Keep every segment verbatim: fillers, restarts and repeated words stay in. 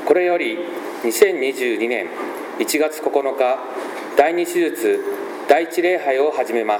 これよりにせんにじゅうにねんいちがつここのか第二手術第一礼拝を始めます。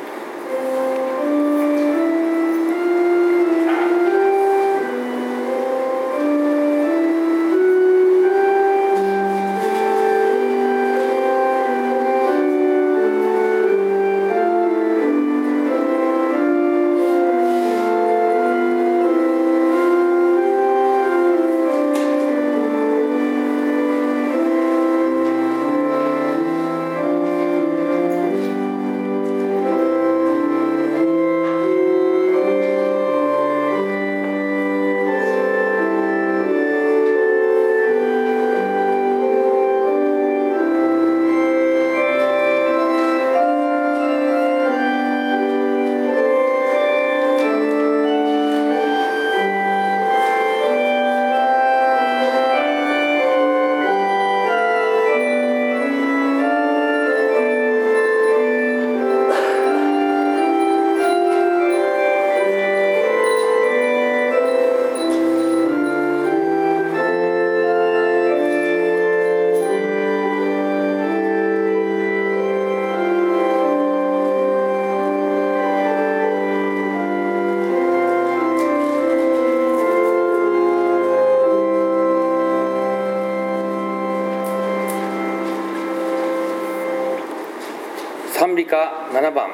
賛美歌ななばん。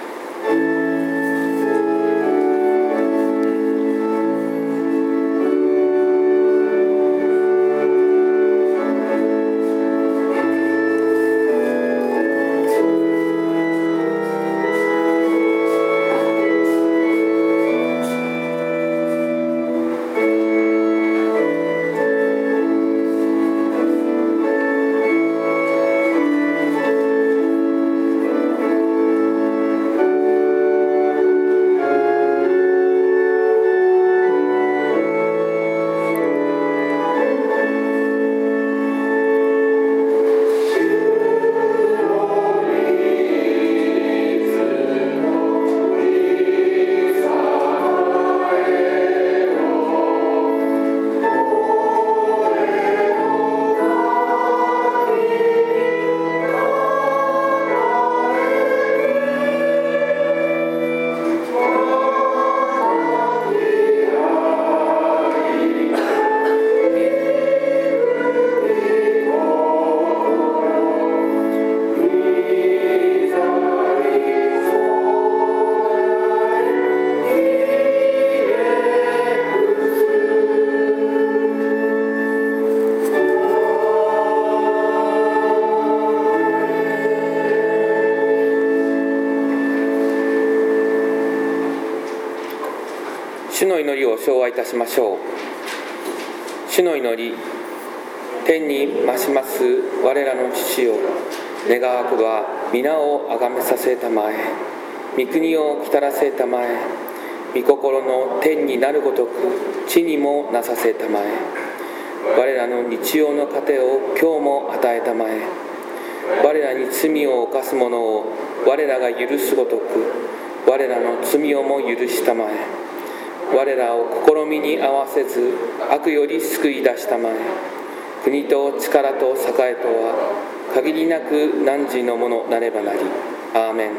主の祈りを唱和いたしましょう。主の祈り。天に増します我らの父よ、願わくは皆をあがめさせたまえ、御国をきたらせたまえ、御心の天になるごとく地にもなさせたまえ、我らの日曜の糧を今日も与えたまえ、我らに罪を犯す者を我らが許すごとく我らの罪をも許したまえ、我らを試みに合わせず悪より救い出したまえ、国と力と栄えとは限りなく汝のものなればなり。アーメン。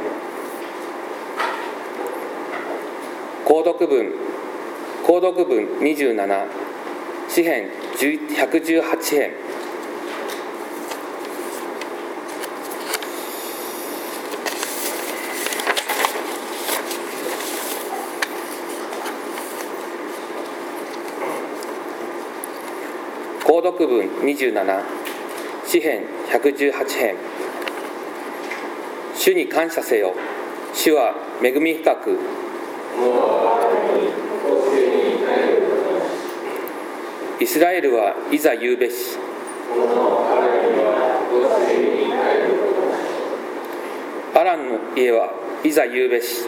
購読文購読文にじゅうなな、詩編ひゃくじゅうはち編。購読文にじゅうなな、詩編ひゃくじゅうはち編。主に感謝せよ。主は恵み深く。イスラエルはいざ言うべし。アランの家はいざ言うべし。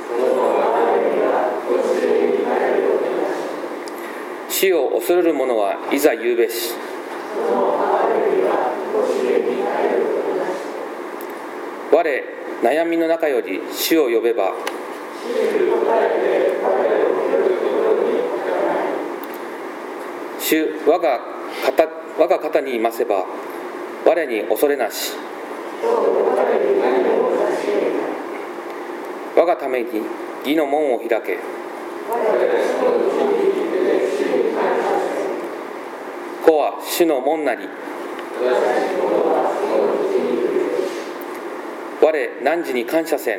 死を恐れる者はいざ言うべし。我悩みの中より主を呼べば、主我が肩我が肩にいませば我に恐れなし。我がために義の門を開け。子は主の門なり。我汝に感謝せん。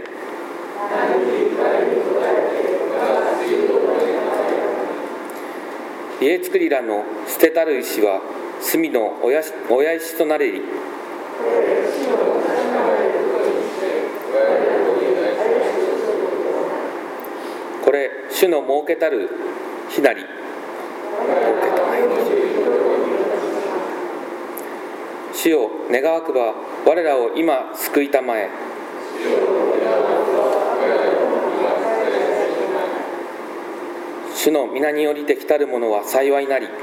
家造りらの捨てたる石は隅の親石となれり。これ主の設けたる日なり。主よ願わくば我らを今救いたまえ。主の皆によりて来たるものは幸いなり。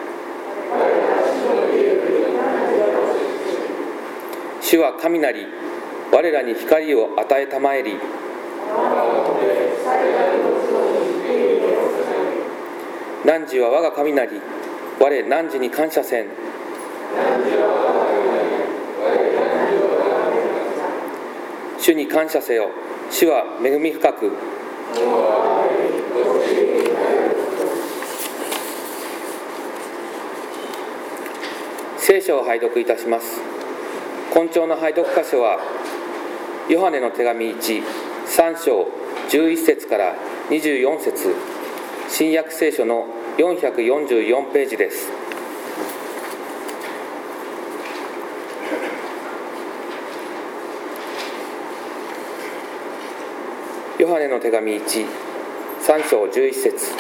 主は神なり、我らに光を与えたまえり。汝は我が神なり、我汝に感謝せん。主に感謝せよ。主は恵み深く。聖書を拝読いたします。今朝の拝読箇所はヨハネの手紙いち、さん章じゅういち節からにじゅうよん節、新約聖書のよんひゃくよんじゅうよんページです。ヨハネの手紙いち、さん章じゅういち節。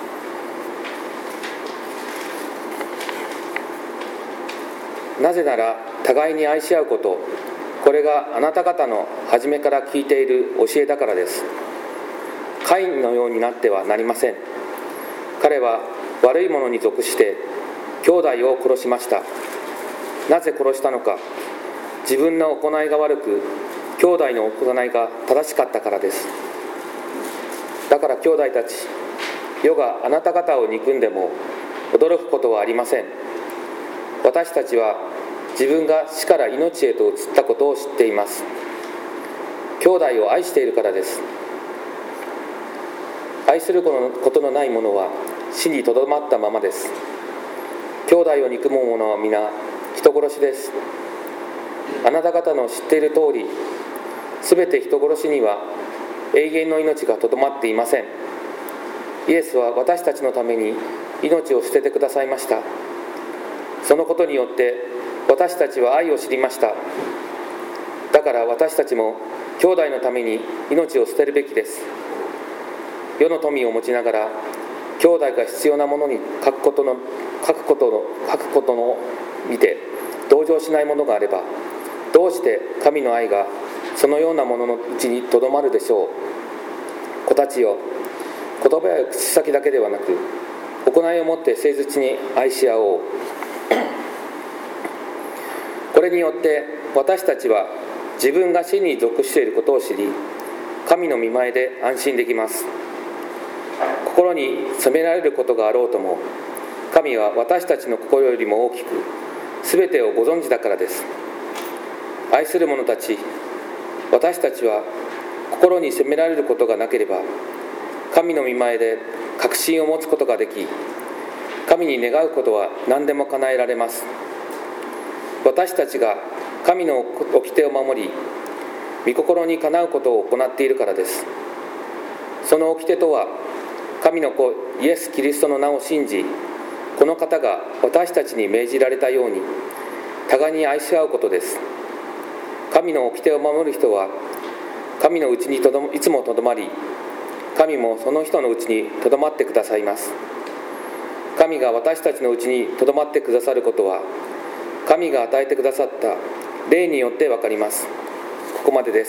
なぜなら互いに愛し合うこと、これがあなた方の初めから聞いている教えだからです。カインのようになってはなりません。彼は悪いものに属して兄弟を殺しました。なぜ殺したのか。自分の行いが悪く、兄弟の行いが正しかったからです。だから兄弟たち、世があなた方を憎んでも驚くことはありません。私たちは自分が死から命へと移ったことを知っています。兄弟を愛しているからです。愛することのない者は死にとどまったままです。兄弟を憎む者は皆人殺しです。あなた方の知っている通り、すべて人殺しには永遠の命がとどまっていません。イエスは私たちのために命を捨ててくださいました。そのことによって私たちは愛を知りました。だから私たちも兄弟のために命を捨てるべきです。世の富を持ちながら兄弟が必要なものに書くことの書くことの書くことの見て同情しないものがあれば、どうして神の愛がそのようなもののうちにとどまるでしょう。子たちよ、言葉や口先だけではなく行いをもって誠実に愛し合おう。これによって私たちは自分が死に属していることを知り、神の御前で安心できます。心に責められることがあろうとも、神は私たちの心よりも大きく全てをご存知だからです。愛する者たち、私たちは心に責められることがなければ神の御前で確信を持つことができ、神に願うことは何でも叶えられます。私たちが神の掟を守り、御心にかなうことを行っているからです。その掟とは、神の子イエス・キリストの名を信じ、この方が私たちに命じられたように互いに愛し合うことです。神の掟を守る人は神のうちにとどいつもとどまり、神もその人のうちにとどまってくださいます。神が私たちのうちにとどまってくださることは、神が与えてくださった霊によって分かります。ここまでです。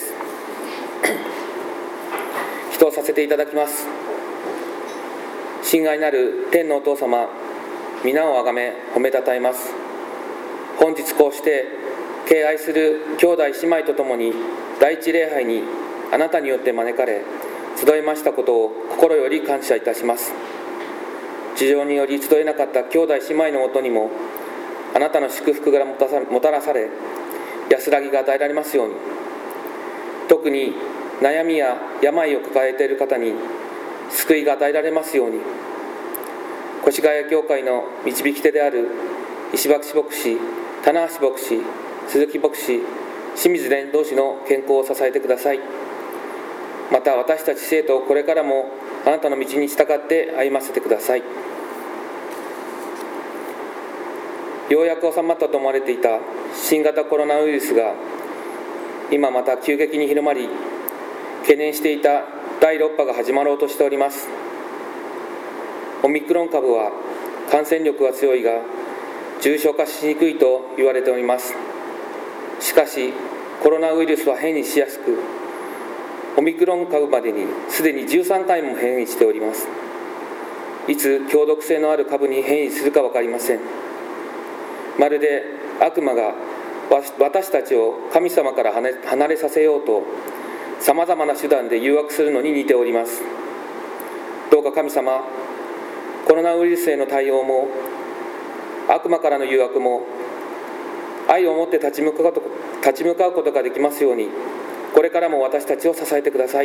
祈祷させていただきます。親愛なる天のお父様、皆をあがめ褒めたたえます。本日こうして敬愛する兄弟姉妹とともに第一礼拝にあなたによって招かれ集えましたことを心より感謝いたします。事情により集えなかった兄弟姉妹のもとにも、 あなたの祝福がもたらされ、安らぎが与えられますように。特に悩みや病を抱えている方に救いが与えられますように。越谷教会の導き手である石橋牧師、棚橋牧師、鈴木牧師、清水伝道師の健康を支えてください。また私たち生徒をこれからもあなたの道に従って歩ませてください。ようやく収まったと思われていた新型コロナウイルスが今また急激に広まり、懸念していただいろっ波が始まろうとしております。オミクロン株は感染力は強いが重症化しにくいと言われております。しかしコロナウイルスは変異しやすく、オミクロン株までにすでにじゅうさんかいも変異しております。いつ強毒性のある株に変異するか分かりません。まるで悪魔が私たちを神様から離れさせようとさまざまな手段で誘惑するのに似ております。どうか神様、コロナウイルスへの対応も悪魔からの誘惑も愛を持って立ち向かう、立ち向かうことができますように、これからも私たちを支えてください。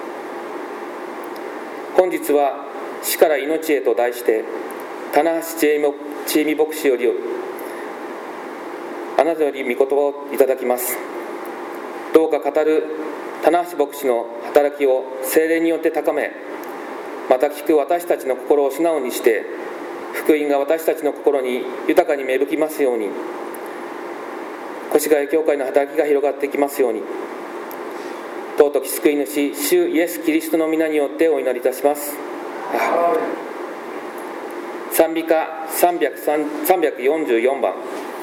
本日は死から命へと題して棚橋千恵美牧師よりあなたより御言葉をいただきます。どうか語る棚橋牧師の働きを聖霊によって高め、また聞く私たちの心を素直にして福音が私たちの心に豊かに芽吹きますように、越谷教会の働きが広がっていきますように、尊き救い主主イエス・キリストの皆によってお祈りいたします。賛美歌さんびゃくよんじゅうよんばん。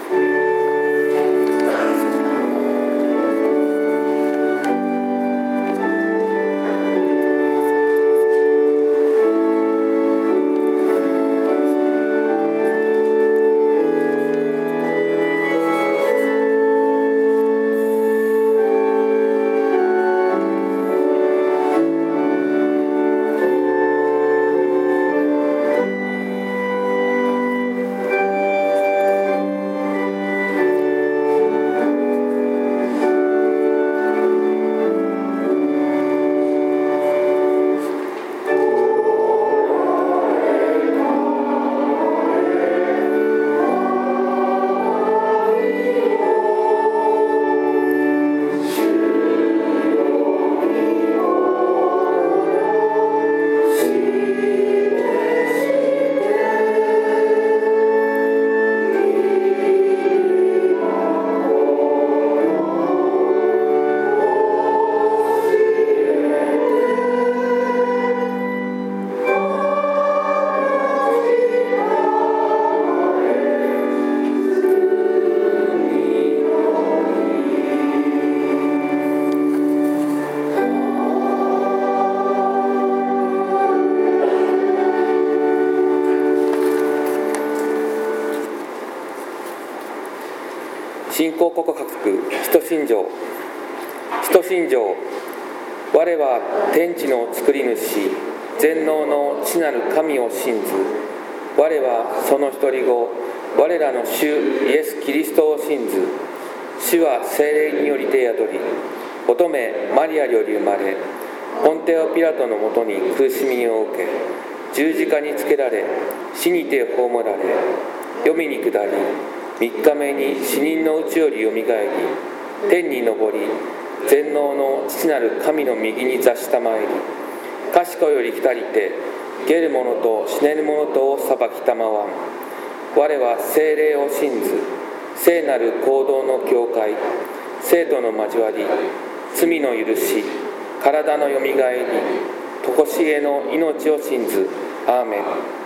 信仰告白使徒信条。使徒信条。我は天地の作り主、全能の父なる神を信ず。我はその一人子、我らの主イエス・キリストを信ず。主は聖霊によりて宿り、乙女マリアより生まれ、ポンテオ・ピラトのもとに苦しみを受け、十字架につけられ、死にて葬られ、黄泉に下り、三日目に死人のうちよりよみがえり、天に昇り、全能の父なる神の右に座したまえり、賢より来たりて、下る者と死ねる者とを裁きたまわん。我は聖霊を信ず、聖なる行動の教会、生徒の交わり、罪の許し、体のよみがえり、とこしえの命を信ず。アーメン。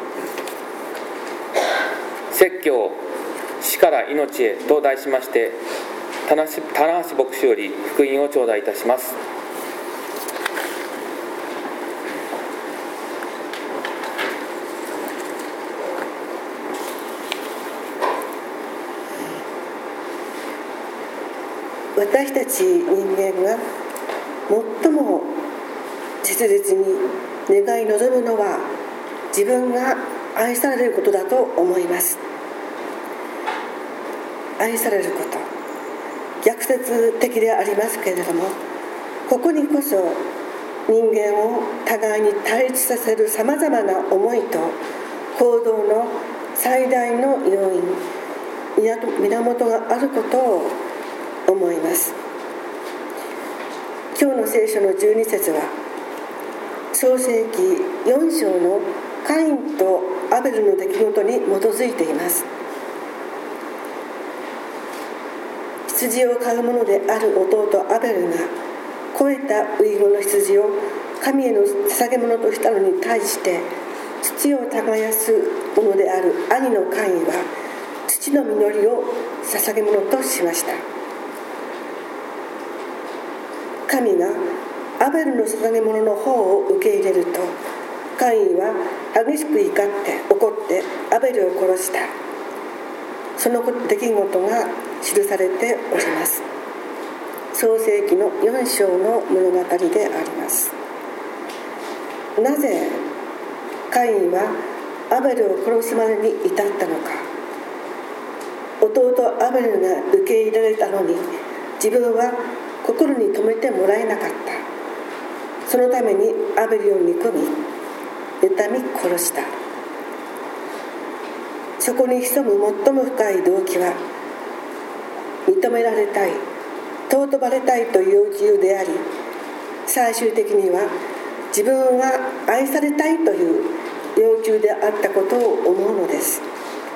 説教死から命へと題しまして、棚橋牧師より福音を頂戴いたします。 私たち人間が最も切実に願い望むのは、自分が愛されることだと思います。 愛されること、逆説的でありますけれども、ここにこそ人間を互いに対立させるさまざまな思いと行動の最大の要因、源があることを思います。今日の聖書のじゅうに節は、創世記よん章のカインとアベルの出来事に基づいています。羊を飼う者である弟アベルが肥えた初子の羊を神への捧げ物としたのに対して、土を耕す者である兄のカインは土の実りを捧げ物としました。神がアベルの捧げ物の方を受け入れると、カインは激しく怒って怒ってアベルを殺した。その出来事が記されております。創世記のよん章の物語であります。なぜカインはアベルを殺すまでに至ったのか。弟アベルが受け入れられたのに、自分は心に留めてもらえなかった。そのためにアベルを憎み、妬み殺した。そこに潜む最も深い動機は、認められたい、尊ばれたいという要求であり、最終的には自分は愛されたいという要求であったことを思うのです。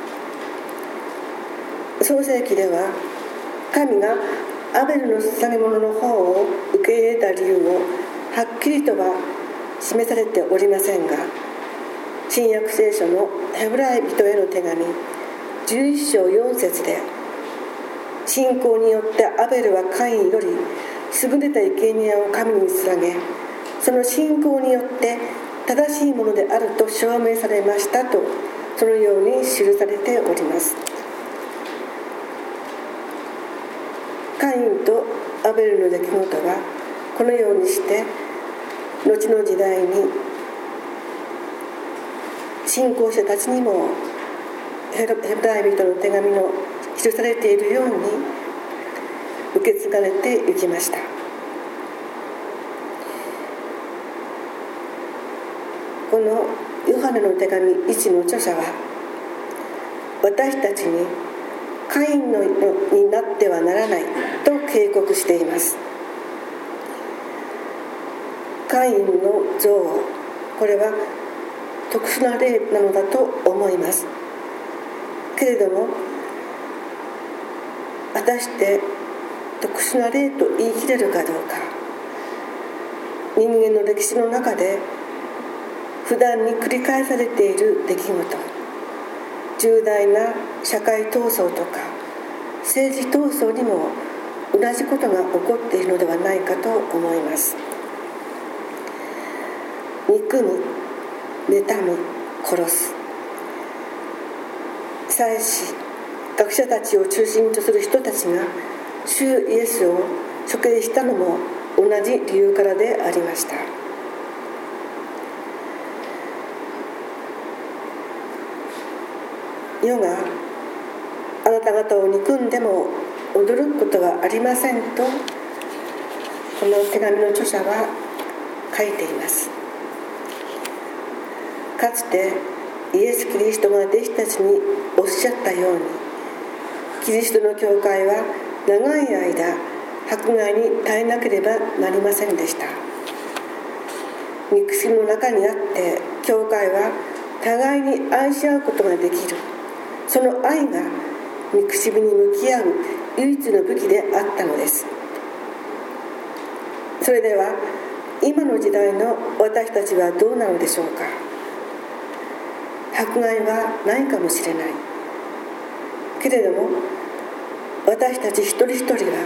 創世記では、神がアベルの捧げ物の方を受け入れた理由をはっきりとは示されておりませんが、新約聖書のヘブライ人への手紙じゅういち章よん節で、信仰によってアベルはカインより優れた生贄を神に捧げ、その信仰によって正しいものであると証明されましたと、そのように記されております。カインとアベルの出来事はこのようにして後の時代に信仰者たちにもヘブライ人の手紙の記されているように受け継がれていきました。このヨハネの手紙いちの著者は、私たちにカインのになってはならないと警告しています。カインの憎悪、これは特殊な例なのだと思います。けれども、果たして特殊な例と言い切れるかどうか。人間の歴史の中で不断に繰り返されている出来事、重大な社会闘争とか政治闘争にも同じことが起こっているのではないかと思います。憎む、妬む、殺す。祭司、学者たちを中心とする人たちが主イエスを処刑したのも同じ理由からでありました。世があなた方を憎んでも驚くことはありませんと、この手紙の著者は書いています。かつてイエス・キリストが弟子たちにおっしゃったように、キリストの教会は長い間迫害に耐えなければなりませんでした。憎しみの中にあって教会は互いに愛し合うことができる。その愛が憎しみに向き合う唯一の武器であったのです。それでは今の時代の私たちはどうなのでしょうか。迫害はないかもしれないけれども、私たち一人一人は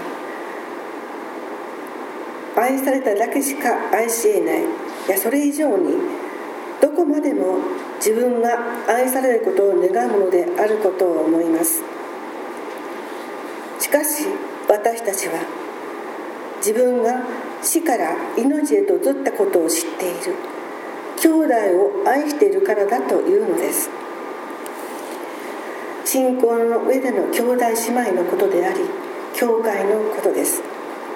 愛されただけしか愛し得ない、いやそれ以上にどこまでも自分が愛されることを願うものであることを思います。しかし私たちは自分が死から命へと移ったことを知っている、兄弟を愛しているからだというのです。 信仰の上での兄弟姉妹のことであり、教会のことです。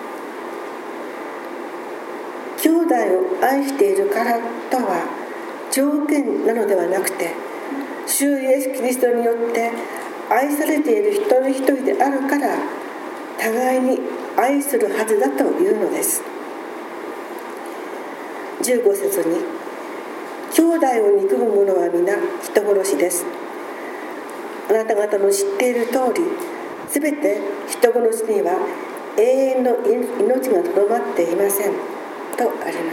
兄弟を愛しているからとは条件なのではなくて、主イエス・キリストによって愛されている一人一人であるから互いに愛するはずだというのです。じゅうご節に、兄弟を憎む者は皆人殺しです。あなた方の知っている通り、すべて人殺しには永遠の命がとどまっていませんとあります。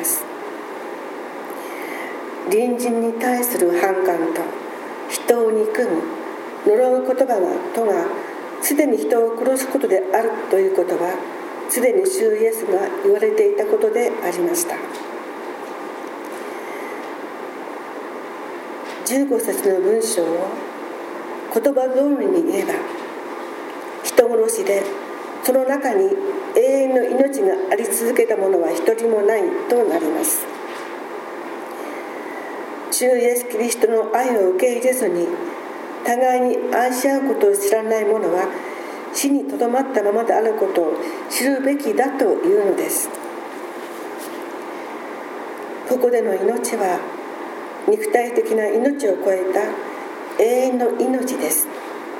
隣人に対する反感と人を憎む、呪う言葉がとがすでに人を殺すことであるということは、すでに主イエスが言われていたことでありました。じゅうご節の文章を言葉通りに言えば、人殺しでその中に永遠の命があり続けた者は一人もないとなります。主イエス・キリストの愛を受け入れずに互いに愛し合うことを知らない者は死にとどまったままであることを知るべきだというのです。ここでの命は肉体的な命を超えた永遠の命です。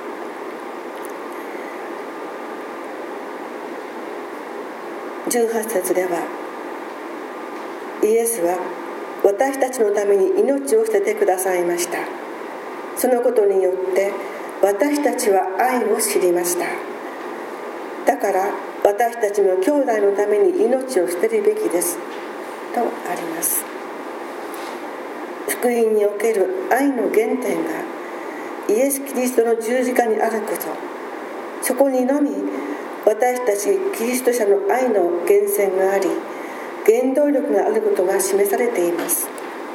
じゅうはち節では、イエスは私たちのために命を捨ててくださいました。そのことによって私たちは愛を知りました。だから私たちも兄弟のために命を捨てるべきですとあります。福音における愛の原点がイエス・キリストの十字架にあること、そこにのみ私たちキリスト者の愛の源泉があり、原動力があることが示されています。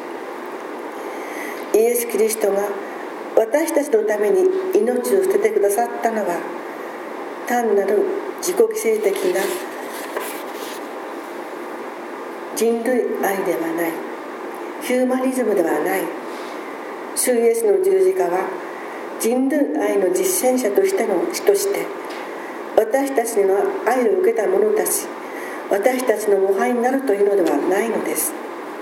イエス・キリストが私たちのために命を捨ててくださったのは、単なる自己犠牲的な人類愛ではない、ヒューマニズムではない。主イエスの十字架は人類愛の実践者としての血として、私たちの愛を受けた者たち、私たちの模範になるというのではないのです。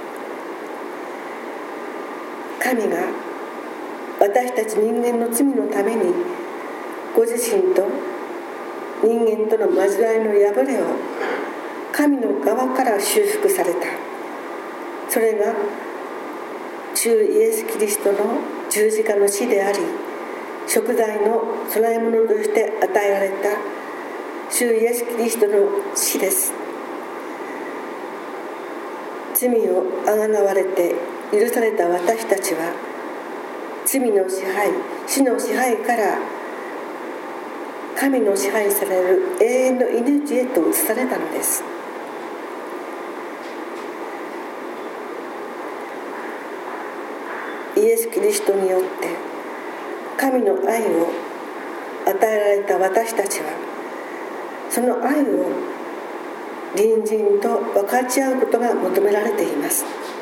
神が私たち人間の罪のためにご自身と人間との交わりの破れを神の側から修復された。それが主イエス・キリストの十字架の死であり、贖罪の供え物として与えられた主イエス・キリストの死です。罪をあがなわれて許された私たちは、罪の支配、死の支配から神の支配される永遠の命へと移されたのです。イエス・キリストによって神の愛を与えられた私たちは、その愛を隣人と分かち合うことが求められています。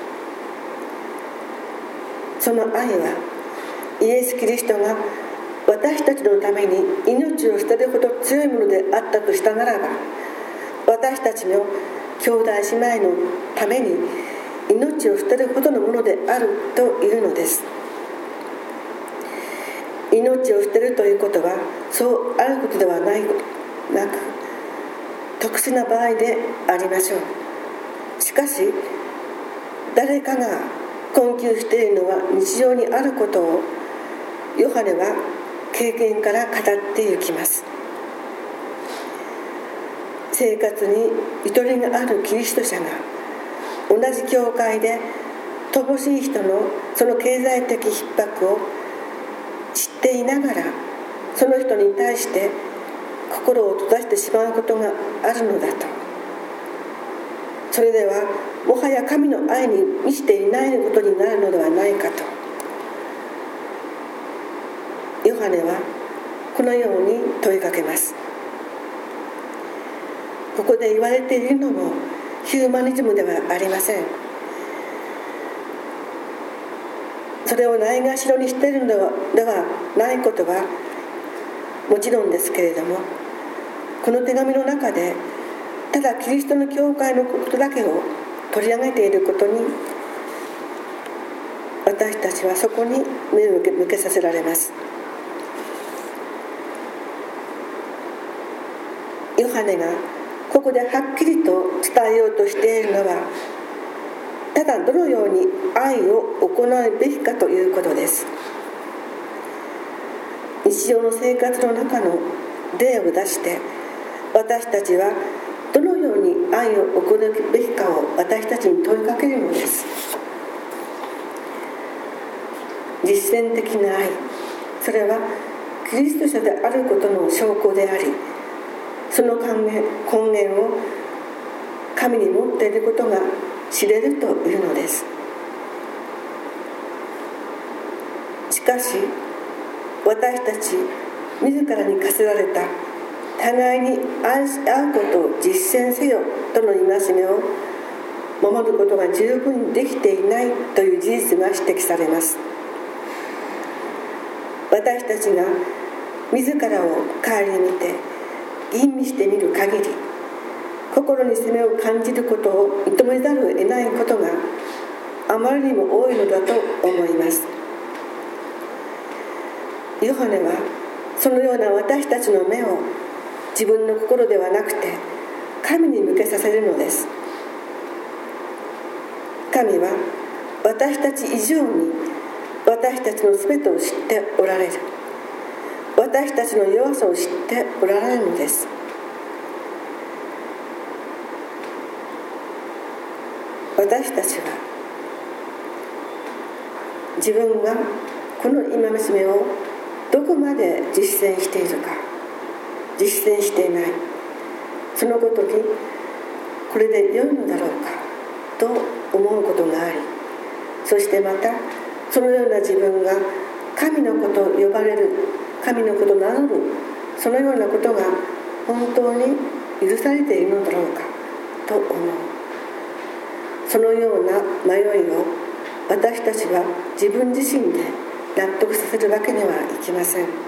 その愛はイエス・キリストが私たちのために命を捨てるほど強いものであったとしたならば、私たちの兄弟姉妹のために命を捨てるほどのものであるというのです。命を捨てるということはそうあることではないなく、特殊な場合でありましょう。しかし誰かが困窮しているのは日常にあることをヨハネは経験から語っていきます。生活にゆとりがあるキリスト者が同じ教会で乏しい人のその経済的逼迫を知っていながら、その人に対して心を閉ざしてしまうことがあるのだと、それではもはや神の愛に満ちていないことになるのではないかと、ヨハネはこのように問いかけます。ここで言われているのもヒューマニズムではありません。それをないがしろにしているのではないことはもちろんですけれども、この手紙の中でただキリストの教会のことだけを取り上げていることに、私たちはそこに目を向けさせられます。ヨハネがここではっきりと伝えようとしているのは、ただどのように愛を行うべきかということです。日常の生活の中の例を出して、私たちはどのように愛を行うべきかを私たちに問いかけるのです。実践的な愛、それはキリスト者であることの証拠であり、その根源を神に持っていることが知れるというのです。しかし私たち自らに課せられた互いに愛し合うことを実践せよとの戒めを守ることが十分にできていないという事実が指摘されます。私たちが自らを顧みて吟味してみる限り、心に責めを感じることを認めざるを得ないことがあまりにも多いのだと思います。ヨハネはそのような私たちの目を自分の心ではなくて神に向けさせるのです。神は私たち以上に私たちのすべてを知っておられる。私たちの弱さを知っておられるのです。私たちは自分がこの戒めをどこまで実践しているか、実践していない、そのことにこれで良いのだろうかと思うことがあり、そしてまたそのような自分が神の子と呼ばれる、神の子と名乗る、そのようなことが本当に許されているのだろうかと思う。そのような迷いを私たちは自分自身で納得させるわけにはいきません。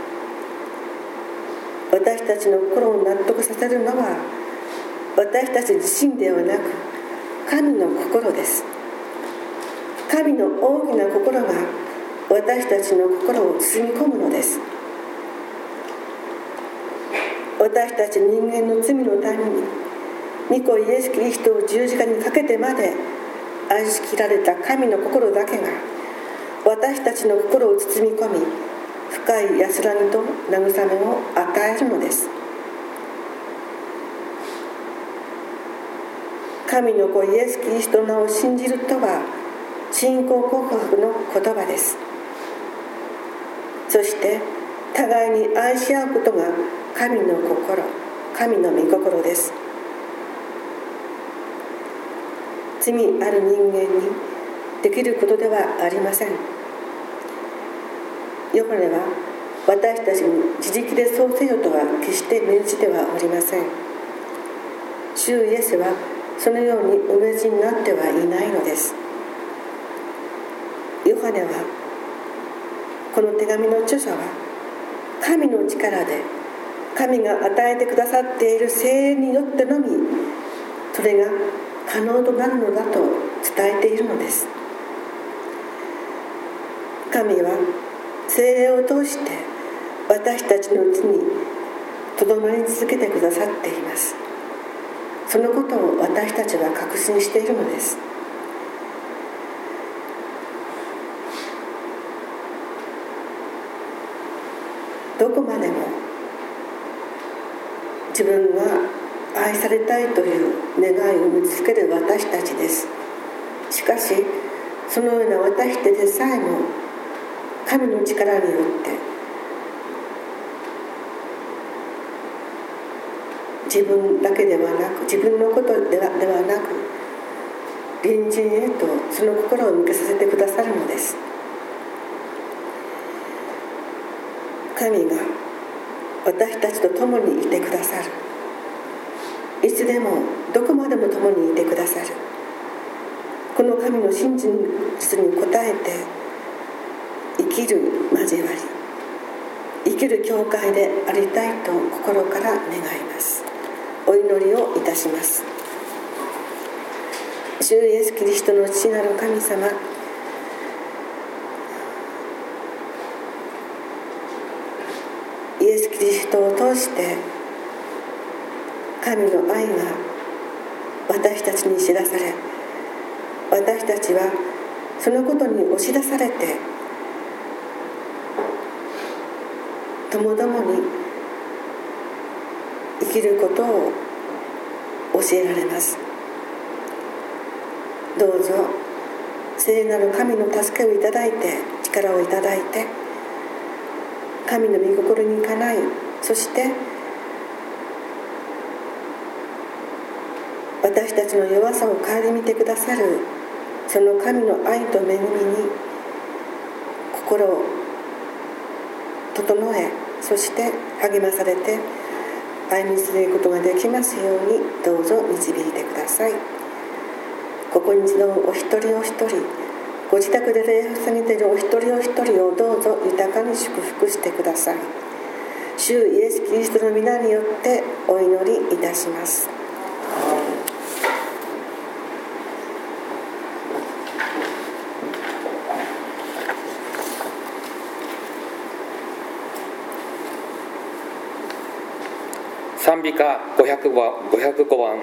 私たちの心を納得させるのは私たち自身ではなく神の心です。神の大きな心が私たちの心を包み込むのです。私たち人間の罪のために御子イエス・キリストを十字架にかけてまで愛しきられた神の心だけが私たちの心を包み込み、深い安らぎと慰めを与えるのです。神の子イエス・キリストの名を信じるとは信仰告白の言葉です。そして互いに愛し合うことが神の心、神の御心です。罪ある人間にできることではありません。ヨハネは私たちに自力でそうせよとは決して命じてはおりません。主イエスはそのようにお命じになってはいないのです。ヨハネはこの手紙の著者は神の力で神が与えてくださっている聖霊によってのみそれが可能となるのだと伝えているのです。神は聖霊を通して私たちのうちにとどまり続けてくださっています。そのことを私たちは確信しているのです。どこまでも自分が愛されたいという願いを見つける私たちです。しかしそのような私たちでさえも神の力によって自分だけではなく自分のことでは、ではなく隣人へとその心を向けさせてくださるのです。神が私たちと共にいてくださる。いつでもどこまでも共にいてくださる。この神の真実に応えて生きる交わり、生きる教会でありたいと心から願います。お祈りをいたします。主イエスキリストの父なる神様、イエスキリストを通して神の愛が私たちに知らされ、私たちはそのことに押し出されて、ともどもに生きることを教えられます。どうぞ聖なる神の助けをいただいて、力をいただいて、神の御心にかない、そして私たちの弱さを顧みてくださるその神の愛と恵みに心を整え、そして励まされて歩み続けることができますようにどうぞ導いてください。ここに集うお一人お一人、ご自宅で礼拝されているお一人お一人をどうぞ豊かに祝福してください。主イエスキリストの皆によってお祈りいたします。 賛美歌ごひゃくごばん。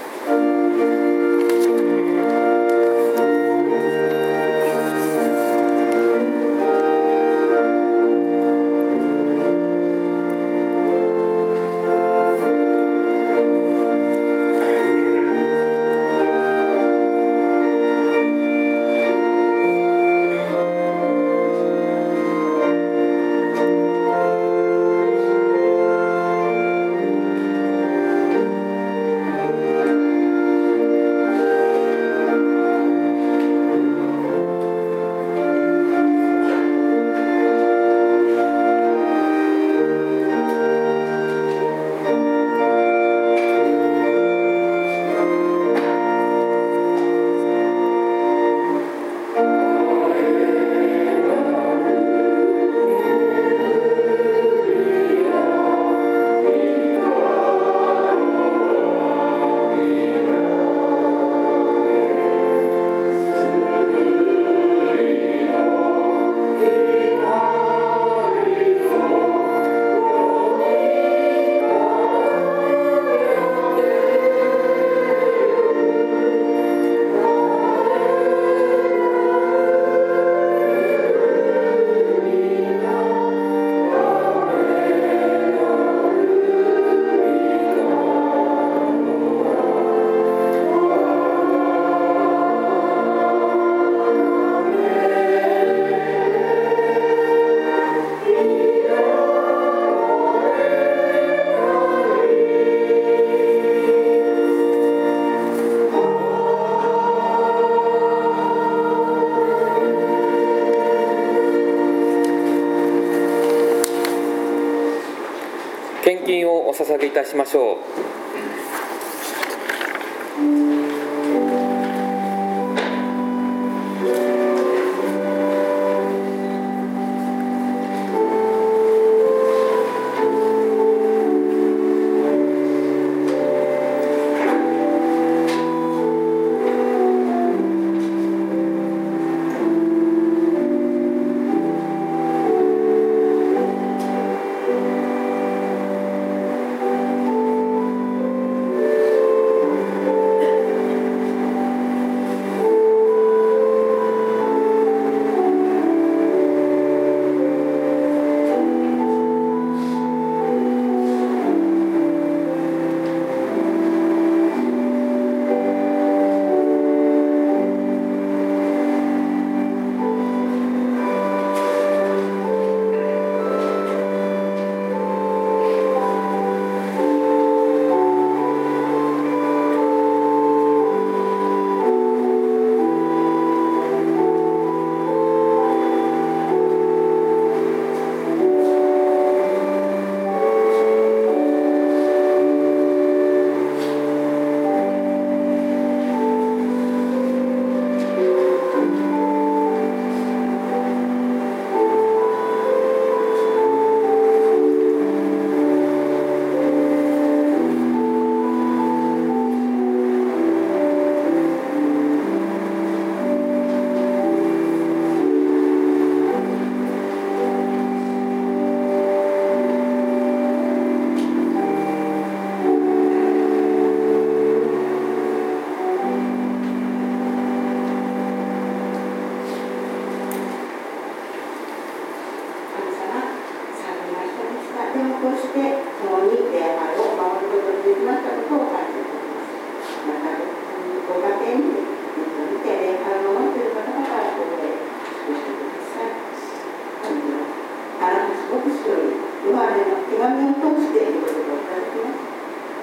献金をお捧げいたしましょう。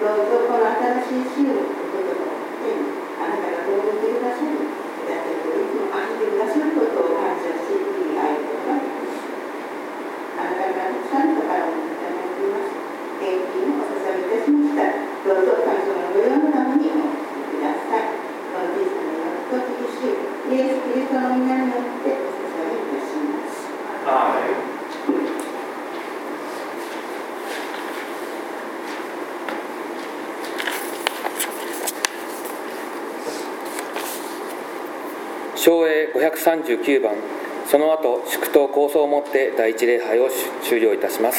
どうぞこの新しい週のことと手にあなたが導いてくださり、私たちをいつも愛してくださることを感謝し、振り返ることができます。あなたがたくさんの宝物をいただいています。献金をお捧げいたしました。どうぞ神様のご用のためにお聞きください。この小さな祈りと厳しいイエス・キリストの皆によってお捧げいたします。アーメン。 唱詠ごひゃくさんじゅうきゅうばん、その後祝祷構想をもって第一礼拝を終了いたします。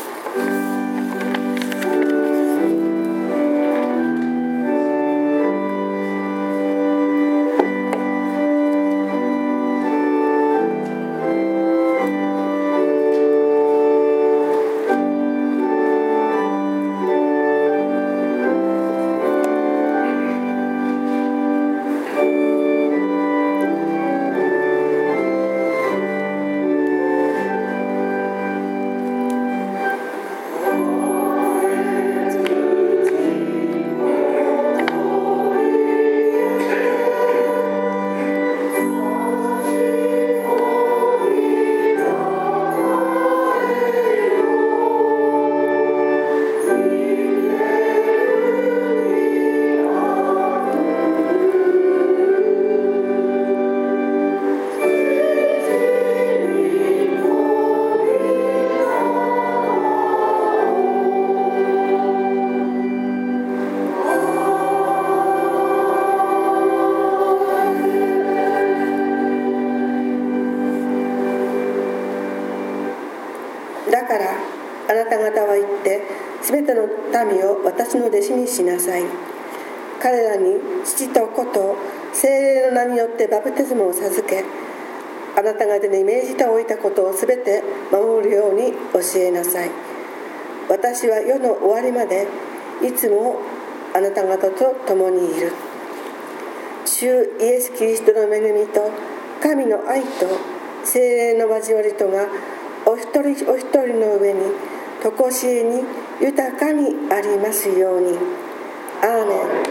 だからあなた方は言ってすべての民を私の弟子にしなさい。彼らに父と子と聖霊の名によってバプテスマを授け、あなた方に命じておいたことをすべて守るように教えなさい。私は世の終わりまでいつもあなた方と共にいる。主イエス・キリストの恵みと神の愛と聖霊の交わりとがお一人お一人の上にとこしえに豊かにありますように。アーメン。